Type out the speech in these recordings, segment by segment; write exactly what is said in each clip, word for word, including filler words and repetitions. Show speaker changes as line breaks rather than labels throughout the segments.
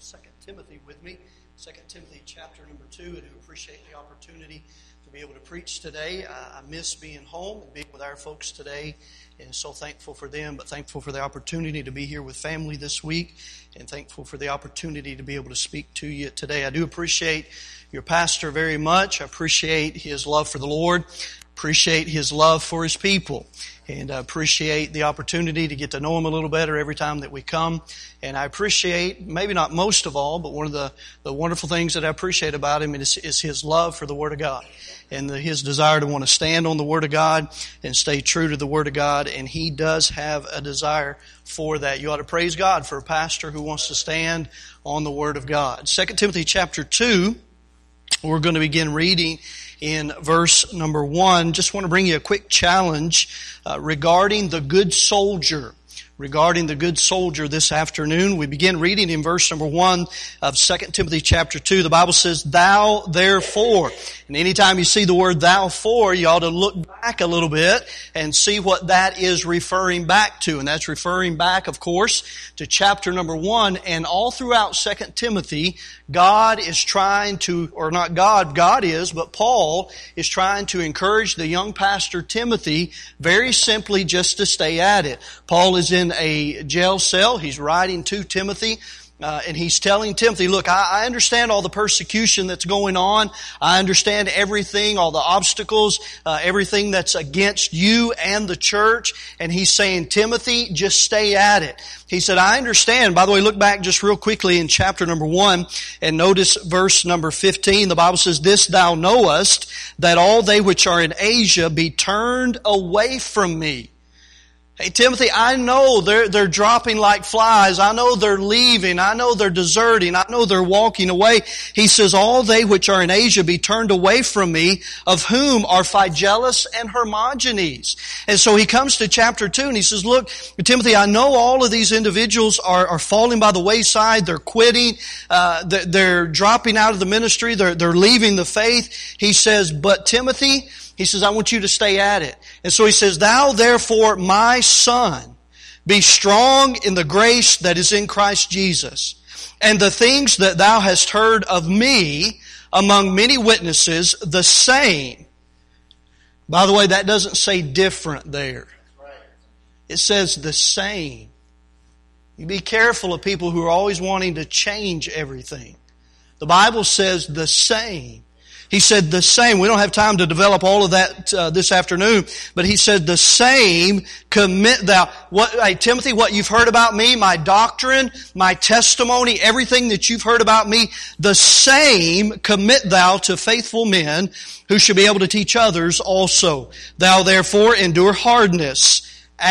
Second Timothy with me. Second Timothy chapter number two. I do appreciate the opportunity to be able to preach today. I, I miss being home and being with our folks today, and so thankful for them, but thankful for the opportunity to be here with family this week, and thankful for the opportunity to be able to speak to you today. I do appreciate your pastor very much. I appreciate his love for the Lord. Appreciate his love for his people, and I appreciate the opportunity to get to know him a little better every time that we come. And I appreciate, maybe not most of all, but one of the, the wonderful things that I appreciate about him is, is his love for the Word of God, and the, his desire to want to stand on the Word of God and stay true to the Word of God. And he does have a desire for that. You ought to praise God for a pastor who wants to stand on the Word of God. Second Timothy chapter two, we're going to begin reading in verse number one. Just want to bring you a quick challenge uh, regarding the good soldier. Regarding the good soldier this afternoon. We begin reading in verse number one of Second Timothy chapter two. The Bible says, "Thou therefore." And anytime you see the word "thou for," you ought to look back a little bit and see what that is referring back to. And that's referring back, of course, to chapter number one. And all throughout Second Timothy, God is trying to, or not God, God is, but Paul is trying to encourage the young pastor Timothy very simply just to stay at it. Paul is in a jail cell. He's writing to Timothy. Uh, and he's telling Timothy, look, I, I understand all the persecution that's going on. I understand everything, all the obstacles, uh, everything that's against you and the church. And he's saying, Timothy, just stay at it. He said, I understand. By the way, look back just real quickly in chapter number one and notice verse number fifteen. The Bible says, "This thou knowest, that all they which are in Asia be turned away from me." Hey, Timothy, I know they're, they're dropping like flies. I know they're leaving. I know they're deserting. I know they're walking away. He says, all they which are in Asia be turned away from me, of whom are Phygellus and Hermogenes. And so he comes to chapter two and he says, look, Timothy, I know all of these individuals are, are falling by the wayside. They're quitting. Uh, they're, they're dropping out of the ministry. They're, they're leaving the faith. He says, but Timothy, he says, I want you to stay at it. And so he says, thou therefore, my son, be strong in the grace that is in Christ Jesus. And the things that thou hast heard of me among many witnesses, the same. By the way, that doesn't say different there. It says the same. You be careful of people who are always wanting to change everything. The Bible says the same. He said the same. We don't have time to develop all of that uh, this afternoon, but he said the same commit thou. What, hey, Timothy, what you've heard about me, my doctrine, my testimony, everything that you've heard about me, the same commit thou to faithful men who should be able to teach others also. Thou therefore endure hardness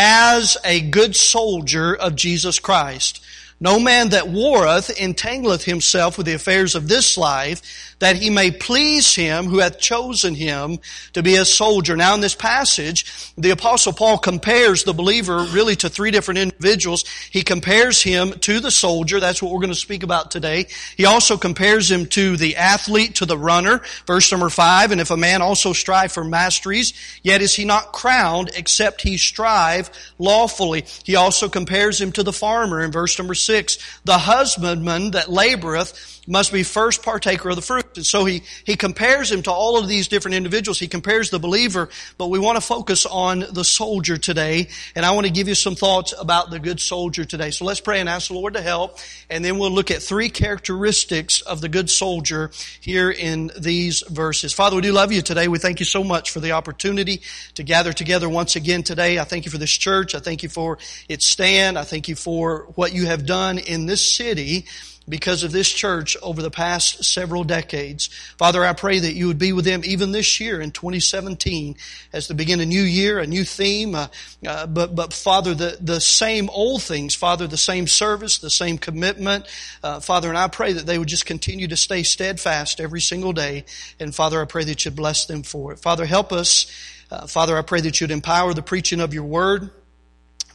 as a good soldier of Jesus Christ. No man that warreth entangleth himself with the affairs of this life, that he may please him who hath chosen him to be a soldier. Now in this passage, the Apostle Paul compares the believer really to three different individuals. He compares him to the soldier. That's what we're going to speak about today. He also compares him to the athlete, to the runner. Verse number five, and if a man also strive for masteries, yet is he not crowned, except he strive lawfully. He also compares him to the farmer in verse number six. The husbandman that laboreth must be first partaker of the fruit. And so he, he compares him to all of these different individuals. He compares the believer, but we want to focus on the soldier today. And I want to give you some thoughts about the good soldier today. So let's pray and ask the Lord to help. And then we'll look at three characteristics of the good soldier here in these verses. Father, we do love you today. We thank you so much for the opportunity to gather together once again today. I thank you for this church. I thank you for its stand. I thank you for what you have done in this city because of this church over the past several decades. Father, I pray that you would be with them even this year in twenty seventeen as they begin a new year, a new theme. Uh, uh, but, but Father, the, the same old things, Father, the same service, the same commitment. Uh, Father, and I pray that they would just continue to stay steadfast every single day. And Father, I pray that you'd bless them for it. Father, help us. Uh, Father, I pray that you'd empower the preaching of your word.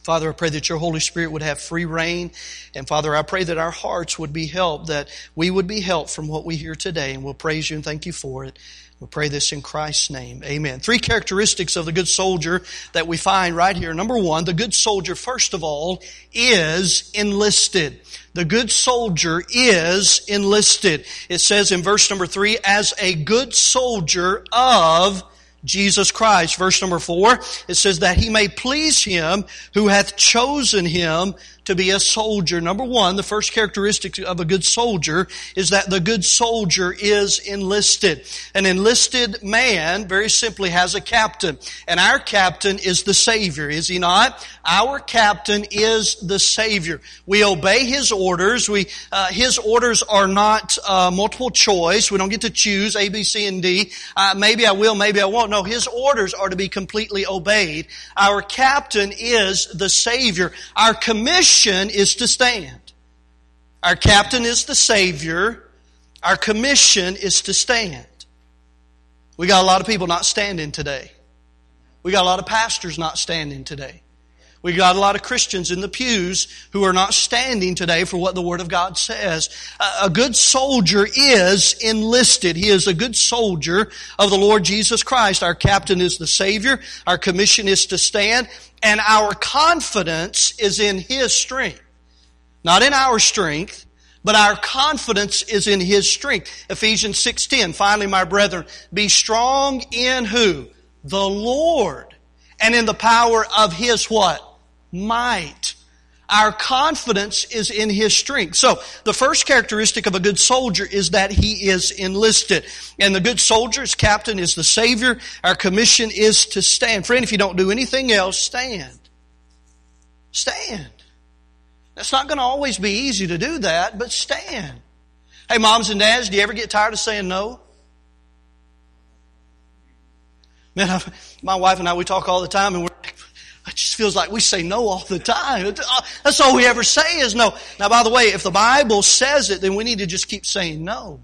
Father, I pray that your Holy Spirit would have free reign. And Father, I pray that our hearts would be helped, that we would be helped from what we hear today. And we'll praise you and thank you for it. We pray this in Christ's name. Amen. Three characteristics of the good soldier that we find right here. Number one, the good soldier, first of all, is enlisted. The good soldier is enlisted. It says in verse number three, as a good soldier of Jesus Christ. Verse number four, it says that he may please him who hath chosen him to be a soldier. Number one, the first characteristic of a good soldier is that the good soldier is enlisted. An enlisted man, very simply, has a captain. And our captain is the Savior, is he not? Our captain is the Savior. We obey his orders. We, uh, his orders are not uh, multiple choice. We don't get to choose A, B, C, and D. Uh, maybe I will, maybe I won't. No, his orders are to be completely obeyed. Our captain is the Savior. Our commission is to stand. Our captain is the Savior. Our commission is to stand. We got a lot of people not standing today. We got a lot of pastors not standing today. We got a lot of Christians in the pews who are not standing today for what the Word of God says. A good soldier is enlisted. He is a good soldier of the Lord Jesus Christ. Our captain is the Savior. Our commission is to stand. And our confidence is in His strength. Not in our strength, but our confidence is in His strength. Ephesians six ten, finally, my brethren, be strong in who? The Lord. And in the power of His what? Might. Our confidence is in His strength. So, the first characteristic of a good soldier is that he is enlisted. And the good soldier's captain is the Savior. Our commission is to stand. Friend, if you don't do anything else, stand. Stand. It's not going to always be easy to do that, but stand. Hey, moms and dads, do you ever get tired of saying no? Man, I, my wife and I, we talk all the time, and we're it just feels like we say no all the time. That's all we ever say is no. Now, by the way, if the Bible says it, then we need to just keep saying no.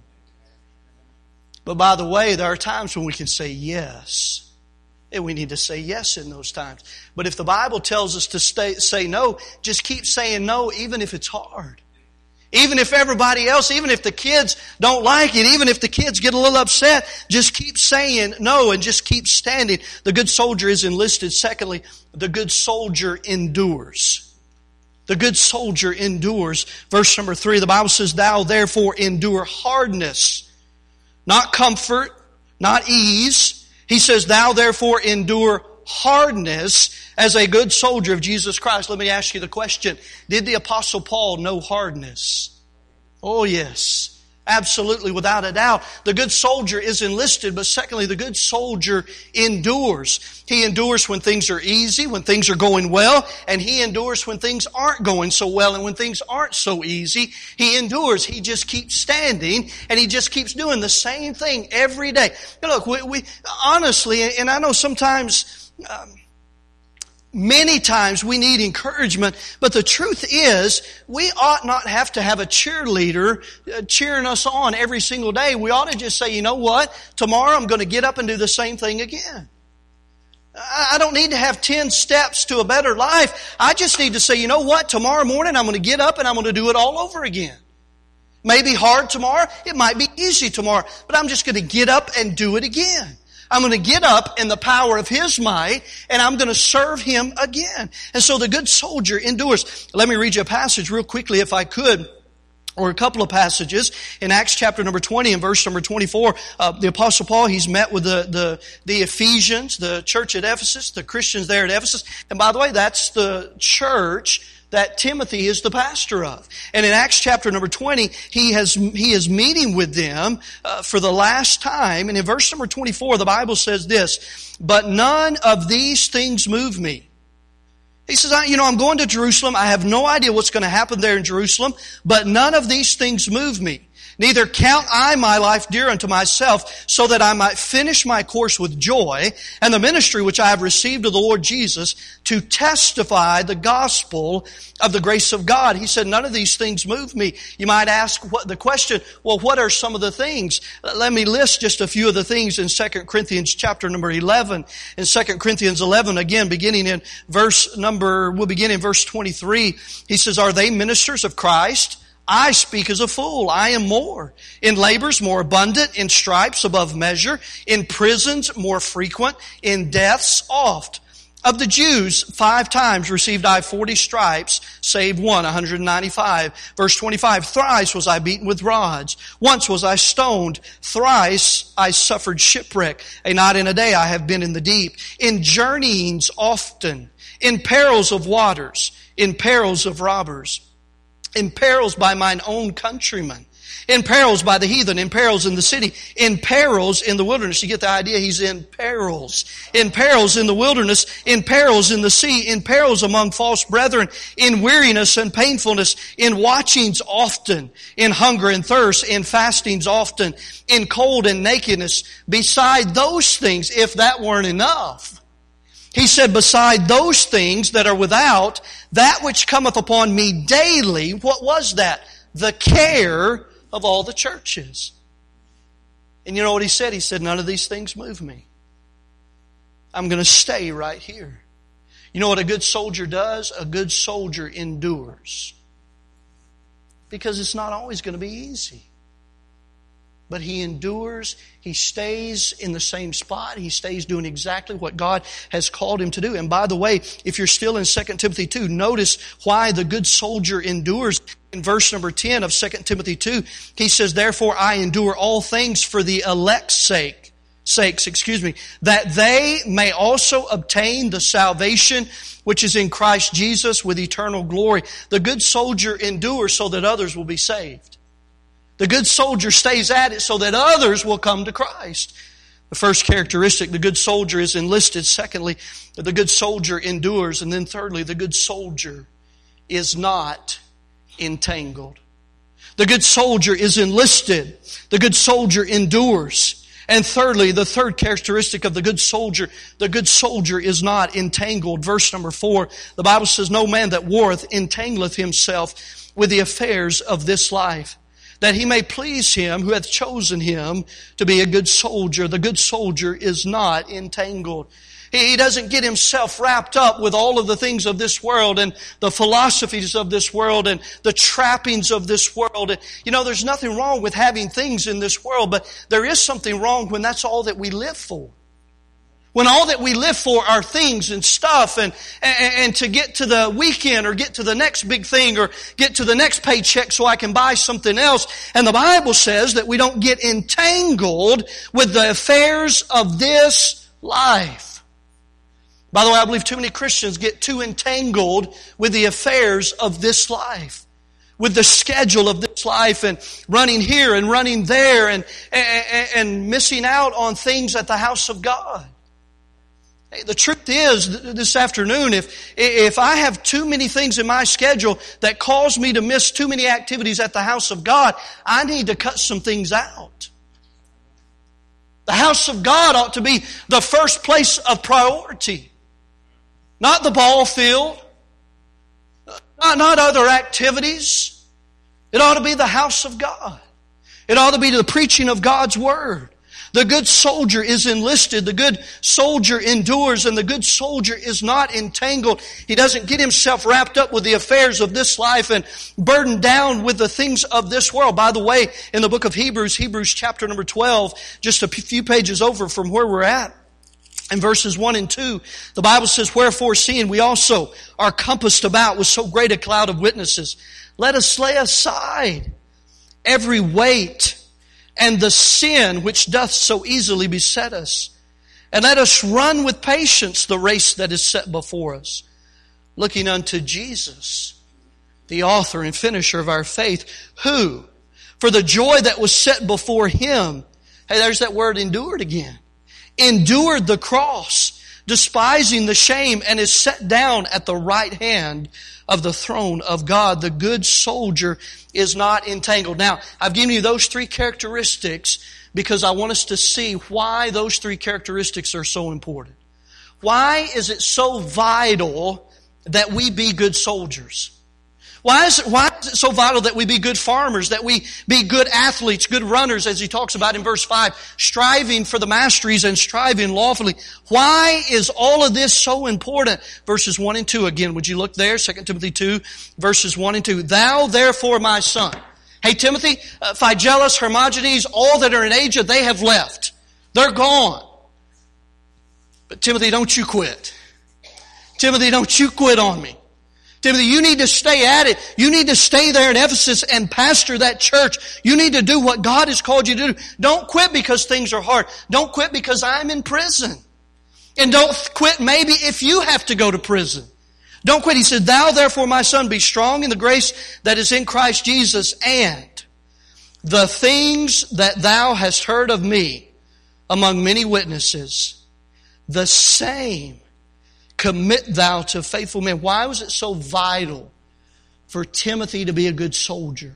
But by the way, there are times when we can say yes. And we need to say yes in those times. But if the Bible tells us to stay, say no, just keep saying no even if it's hard. Even if everybody else, even if the kids don't like it, even if the kids get a little upset, just keep saying no and just keep standing. The good soldier is enlisted. Secondly, the good soldier endures. The good soldier endures. Verse number three, the Bible says, thou therefore endure hardness, not comfort, not ease. He says, thou therefore endure hardness as a good soldier of Jesus Christ. Let me ask you the question. Did the Apostle Paul know hardness? Oh yes. Absolutely, without a doubt. The good soldier is enlisted, but secondly, the good soldier endures. He endures when things are easy, when things are going well, and he endures when things aren't going so well and when things aren't so easy. He endures. He just keeps standing, and he just keeps doing the same thing every day. Now look, we, we honestly, and I know sometimes... Um, Many times we need encouragement, but the truth is we ought not have to have a cheerleader cheering us on every single day. We ought to just say, you know what? Tomorrow I'm going to get up and do the same thing again. I don't need to have ten steps to a better life. I just need to say, you know what? Tomorrow morning I'm going to get up and I'm going to do it all over again. Maybe hard tomorrow. It might be easy tomorrow, but I'm just going to get up and do it again. I'm going to get up in the power of His might, and I'm going to serve Him again. And so the good soldier endures. Let me read you a passage real quickly if I could, or a couple of passages. In Acts chapter number twenty and verse number twenty-four, uh, the Apostle Paul, he's met with the, the, the Ephesians, the church at Ephesus, the Christians there at Ephesus. And by the way, that's the church that Timothy is the pastor of. And in Acts chapter number twenty, he has he is meeting with them uh, for the last time. And in verse number twenty-four, the Bible says this, but none of these things move me. He says, I, you know, I'm going to Jerusalem. I have no idea what's going to happen there in Jerusalem, but none of these things move me. Neither count I my life dear unto myself, so that I might finish my course with joy, and the ministry which I have received of the Lord Jesus, to testify the gospel of the grace of God. He said, none of these things move me. You might ask what the question, well, what are some of the things? Let me list just a few of the things in Second Corinthians chapter number eleven. In Second Corinthians eleven, again, beginning in verse number, we'll begin in verse twenty-three. He says, are they ministers of Christ? I speak as a fool. I am more. In labors more abundant, in stripes above measure, in prisons more frequent, in deaths oft. Of the Jews, five times received I forty stripes, save one, one hundred ninety-five. Verse twenty-five, thrice was I beaten with rods. Once was I stoned. Thrice I suffered shipwreck. A night and a day I have been in the deep. In journeyings often. In perils of waters. In perils of robbers. In perils by mine own countrymen. In perils by the heathen. In perils in the city. In perils in the wilderness. You get the idea? He's in perils. In perils in the wilderness. In perils in the sea. In perils among false brethren. In weariness and painfulness. In watchings often. In hunger and thirst. In fastings often. In cold and nakedness. Beside those things, if that weren't enough, he said, beside those things that are without, that which cometh upon me daily, what was that? The care of all the churches. And you know what he said? He said, none of these things move me. I'm going to stay right here. You know what a good soldier does? A good soldier endures. Because it's not always going to be easy. But he endures, he stays in the same spot, he stays doing exactly what God has called him to do. And by the way, if you're still in Second Timothy two, notice why the good soldier endures. In verse number ten of Second Timothy two, he says, therefore I endure all things for the elect's sake, sakes, excuse me, that they may also obtain the salvation which is in Christ Jesus with eternal glory. The good soldier endures so that others will be saved. The good soldier stays at it so that others will come to Christ. The first characteristic, the good soldier is enlisted. Secondly, the good soldier endures. And then thirdly, the good soldier is not entangled. The good soldier is enlisted. The good soldier endures. And thirdly, the third characteristic of the good soldier, the good soldier is not entangled. Verse number four, the Bible says, no man that warreth entangleth himself with the affairs of this life, that he may please him who hath chosen him to be a good soldier. The good soldier is not entangled. He doesn't get himself wrapped up with all of the things of this world and the philosophies of this world and the trappings of this world. And, you know, there's nothing wrong with having things in this world, but there is something wrong when that's all that we live for. When all that we live for are things and stuff and, and, and to get to the weekend or get to the next big thing or get to the next paycheck so I can buy something else. And the Bible says that we don't get entangled with the affairs of this life. By the way, I believe too many Christians get too entangled with the affairs of this life, with the schedule of this life and running here and running there and, and, and missing out on things at the house of God. The truth is, this afternoon, if if I have too many things in my schedule that cause me to miss too many activities at the house of God, I need to cut some things out. The house of God ought to be the first place of priority. Not the ball field. Not, not other activities. It ought to be the house of God. It ought to be the preaching of God's Word. The good soldier is enlisted. The good soldier endures, and the good soldier is not entangled. He doesn't get himself wrapped up with the affairs of this life and burdened down with the things of this world. By the way, in the book of Hebrews, Hebrews chapter number twelve, just a few pages over from where we're at, in verses one and two, the Bible says, wherefore seeing we also are compassed about with so great a cloud of witnesses, let us lay aside every weight and the sin which doth so easily beset us. And let us run with patience the race that is set before us, looking unto Jesus, the author and finisher of our faith, who, for the joy that was set before him, hey, there's that word endured again, endured the cross, despising the shame, and is set down at the right hand of the throne of God. The good soldier is not entangled. Now, I've given you those three characteristics because I want us to see why those three characteristics are so important. Why is it so vital that we be good soldiers? Why is it, why is it so vital that we be good farmers, that we be good athletes, good runners, as he talks about in verse five, striving for the masteries and striving lawfully? Why is all of this so important? Verses one and two again. Would you look there? Second Timothy two, verses one and two. Thou therefore, my son. Hey, Timothy, uh, Phygellus, Hermogenes, all that are in Asia, they have left. They're gone. But Timothy, don't you quit. Timothy, don't you quit on me. Timothy, you need to stay at it. You need to stay there in Ephesus and pastor that church. You need to do what God has called you to do. Don't quit because things are hard. Don't quit because I'm in prison. And don't quit maybe if you have to go to prison. Don't quit. He said, thou therefore, my son, be strong in the grace that is in Christ Jesus, and the things that thou hast heard of me among many witnesses, the same commit thou to faithful men. Why was it so vital for Timothy to be a good soldier?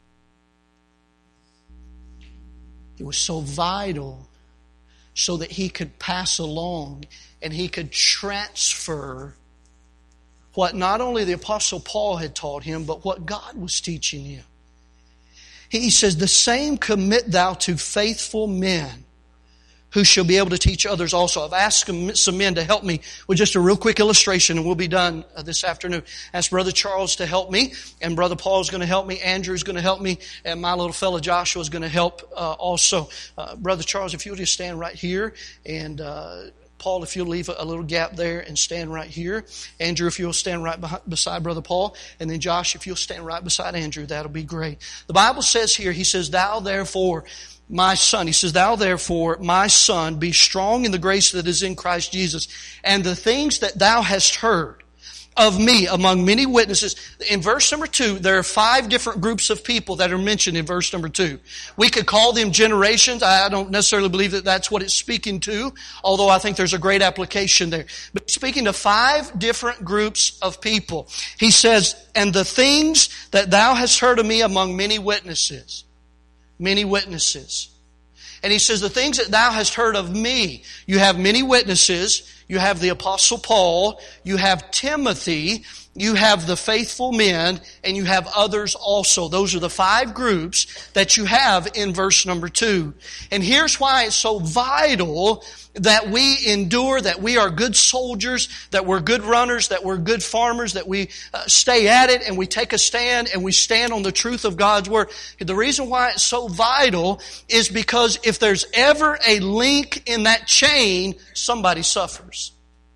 It was so vital so that he could pass along and he could transfer what not only the Apostle Paul had taught him, but what God was teaching him. He says, the same commit thou to faithful men, who shall be able to teach others also. I've asked some men to help me with just a real quick illustration, and we'll be done this afternoon. Asked Brother Charles to help me, and Brother Paul's going to help me, Andrew's going to help me, and my little fellow Joshua's going to help uh, also. Uh, Brother Charles, if you'll just stand right here, and uh, Paul, if you'll leave a little gap there and stand right here. Andrew, if you'll stand right behind, beside Brother Paul. And then Josh, if you'll stand right beside Andrew, that'll be great. The Bible says here, he says, thou therefore, my son, he says, thou therefore, my son, be strong in the grace that is in Christ Jesus, and the things that thou hast heard of me among many witnesses. In verse number two, there are five different groups of people that are mentioned in verse number two. We could call them generations. I don't necessarily believe that that's what it's speaking to, although I think there's a great application there. But speaking to five different groups of people, he says, and the things that thou hast heard of me among many witnesses. Many witnesses. And he says, the things that thou hast heard of me. You have many witnesses. You have the Apostle Paul. You have Timothy. You have the faithful men. And you have others also. Those are the five groups that you have in verse number two. And here's why it's so vital that we endure, that we are good soldiers, that we're good runners, that we're good farmers, that we uh, stay at it and we take a stand and we stand on the truth of God's Word. The reason why it's so vital is because if there's ever a link in that chain, somebody suffers.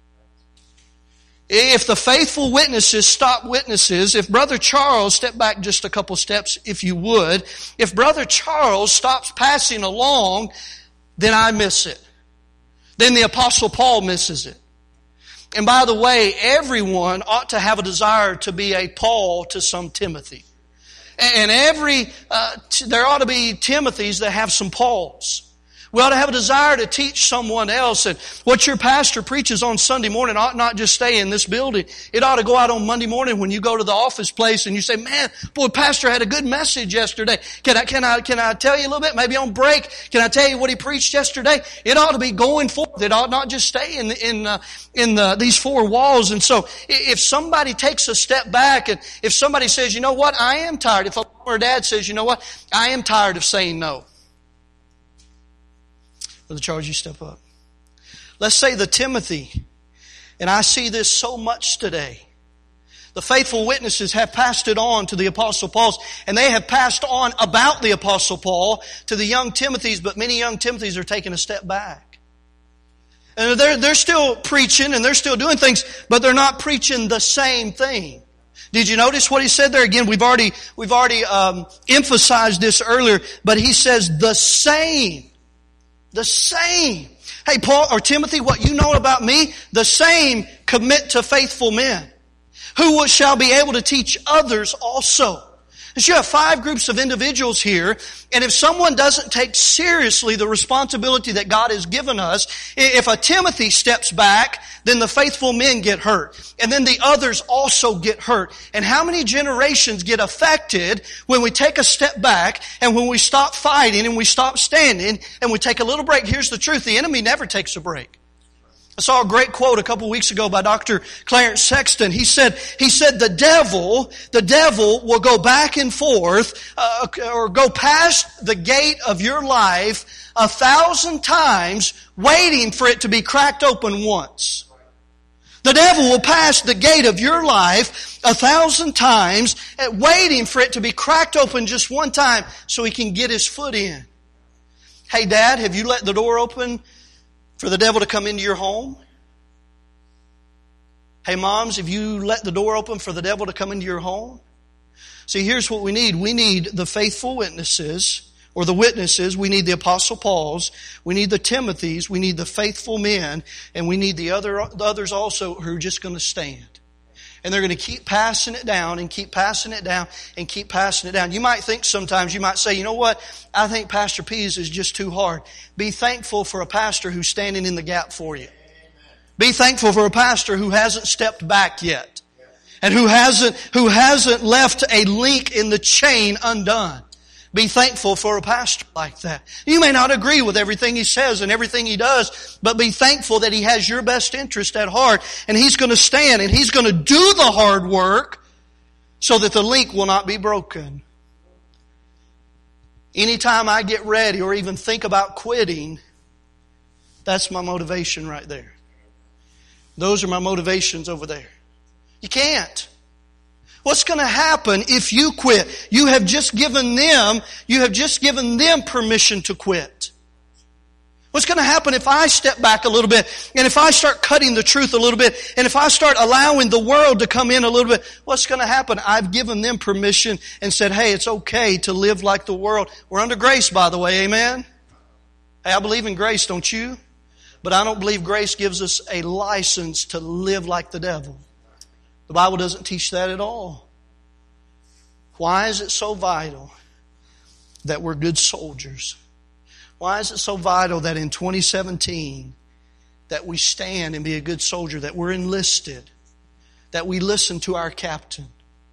If the faithful witnesses stop witnesses, if Brother Charles, step back just a couple steps if you would, if Brother Charles stops passing along, then I miss it. Then the Apostle Paul misses it. And by the way, everyone ought to have a desire to be a Paul to some Timothy. And every, uh, t- there ought to be Timothys that have some Pauls. We ought to have a desire to teach someone else. And what your pastor preaches on Sunday morning ought not just stay in this building. It ought to go out on Monday morning when you go to the office place and you say, man, boy, pastor had a good message yesterday. Can I, can I, can I tell you a little bit? Maybe on break. Can I tell you what he preached yesterday? It ought to be going forth. It ought not just stay in, in, uh, in the, these four walls. And so if somebody takes a step back and if somebody says, you know what, I am tired. If a mom or dad says, you know what, I am tired of saying no. Brother Charles, you step up. Let's say the Timothy, and I see this so much today. The faithful witnesses have passed it on to the Apostle Paul, and they have passed on about the Apostle Paul to the young Timothys, but many young Timothys are taking a step back. And they're, they're still preaching and they're still doing things, but they're not preaching the same thing. Did you notice what he said there? Again, we've already, we've already um, emphasized this earlier, but he says the same. The same. Hey, Paul or Timothy, what you know about me, the same commit to faithful men who shall be able to teach others also. That you have five groups of individuals here, and if someone doesn't take seriously the responsibility that God has given us, if a Timothy steps back, then the faithful men get hurt. And then the others also get hurt. And how many generations get affected when we take a step back and when we stop fighting and we stop standing and we take a little break? Here's the truth. The enemy never takes a break. I saw a great quote a couple weeks ago by Doctor Clarence Sexton. He said, he said, the devil, the devil will go back and forth, uh, or go past the gate of your life a thousand times, waiting for it to be cracked open once. The devil will pass the gate of your life a thousand times, waiting for it to be cracked open just one time so he can get his foot in. Hey, Dad, have you let the door open for the devil to come into your home? Hey, moms, have you let the door open for the devil to come into your home? See, here's what we need. We need the faithful witnesses, or the witnesses. We need the Apostle Pauls. We need the Timothys. We need the faithful men. And we need the other the others also who are just going to stand. And they're going to keep passing it down and keep passing it down and keep passing it down. You might think sometimes, you might say, you know what? I think Pastor Pease is just too hard. Be thankful for a pastor who's standing in the gap for you. Be thankful for a pastor who hasn't stepped back yet. And who hasn't, who hasn't left a link in the chain undone. Be thankful for a pastor like that. You may not agree with everything he says and everything he does, but be thankful that he has your best interest at heart, and he's going to stand and he's going to do the hard work so that the link will not be broken. Anytime I get ready or even think about quitting, that's my motivation right there. Those are my motivations over there. You can't. What's going to happen if you quit? You have just given them, you have just given them permission to quit. What's going to happen if I step back a little bit and if I start cutting the truth a little bit and if I start allowing the world to come in a little bit? What's going to happen? I've given them permission and said, hey, it's okay to live like the world. We're under grace, by the way, amen? Hey, I believe in grace, don't you? But I don't believe grace gives us a license to live like the devil. The Bible doesn't teach that at all. Why is it so vital that we're good soldiers? Why is it so vital that in twenty seventeen that we stand and be a good soldier, that we're enlisted, that we listen to our captain,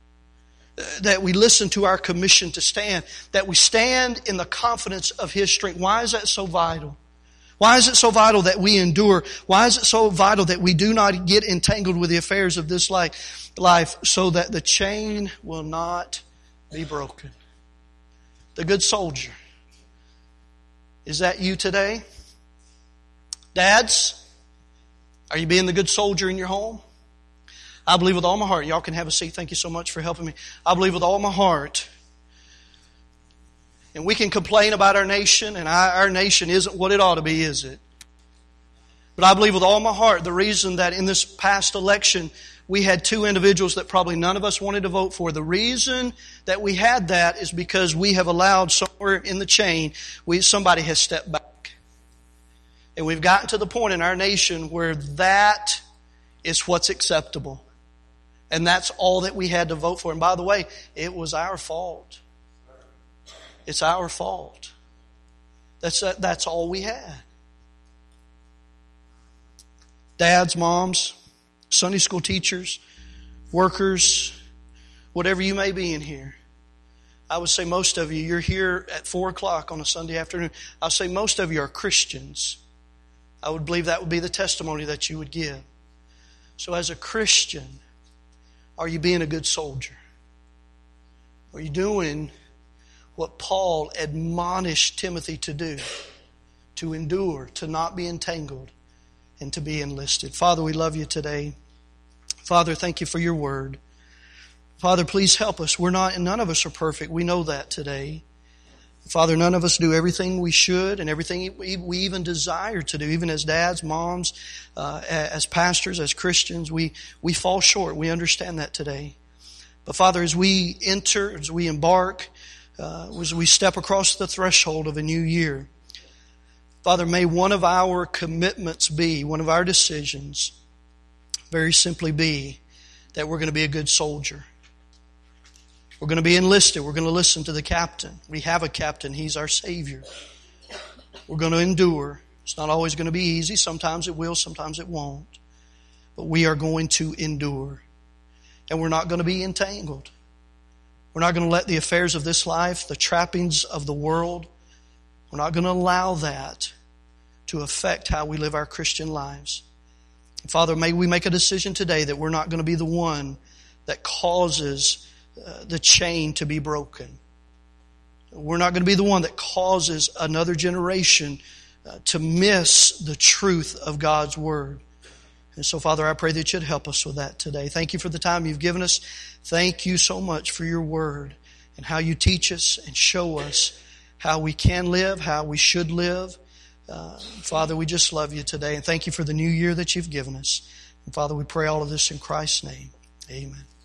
that we listen to our commission to stand, that we stand in the confidence of his strength? Why is that so vital? Why is it so vital that we endure? Why is it so vital that we do not get entangled with the affairs of this life, life so that the chain will not be broken? The good soldier. Is that you today? Dads, are you being the good soldier in your home? I believe with all my heart. Y'all can have a seat. Thank you so much for helping me. I believe with all my heart. And we can complain about our nation, and our nation isn't what it ought to be, is it? But I believe with all my heart the reason that in this past election we had two individuals that probably none of us wanted to vote for. The reason that we had that is because we have allowed somewhere in the chain, we somebody has stepped back. And we've gotten to the point in our nation where that is what's acceptable. And that's all that we had to vote for. And by the way, it was our fault. It's our fault. That's, that's all we had. Dads, moms, Sunday school teachers, workers, whatever you may be in here. I would say most of you, you're here at four o'clock on a Sunday afternoon. I would say most of you are Christians. I would believe that would be the testimony that you would give. So as a Christian, are you being a good soldier? Are you doing what Paul admonished Timothy to do? To endure, to not be entangled, and to be enlisted. Father, we love you today. Father, thank you for your word. Father, please help us. We're not, and none of us are perfect. We know that today. Father, none of us do everything we should and everything we even desire to do. Even as dads, moms, uh, as pastors, as Christians, we, we fall short. We understand that today. But Father, as we enter, as we embark, uh, as we step across the threshold of a new year, Father, may one of our commitments be, one of our decisions, very simply be that we're going to be a good soldier. We're going to be enlisted. We're going to listen to the captain. We have a captain. He's our Savior. We're going to endure. It's not always going to be easy. Sometimes it will, sometimes it won't. But we are going to endure. And we're not going to be entangled. We're not going to let the affairs of this life, the trappings of the world, we're not going to allow that to affect how we live our Christian lives. Father, may we make a decision today that we're not going to be the one that causes uh, the chain to be broken. We're not going to be the one that causes another generation uh, to miss the truth of God's Word. And so, Father, I pray that you'd help us with that today. Thank you for the time you've given us. Thank you so much for your Word and how you teach us and show us how we can live, how we should live. Uh, Father, we just love you today, and thank you for the new year that you've given us. And Father, we pray all of this in Christ's name. Amen.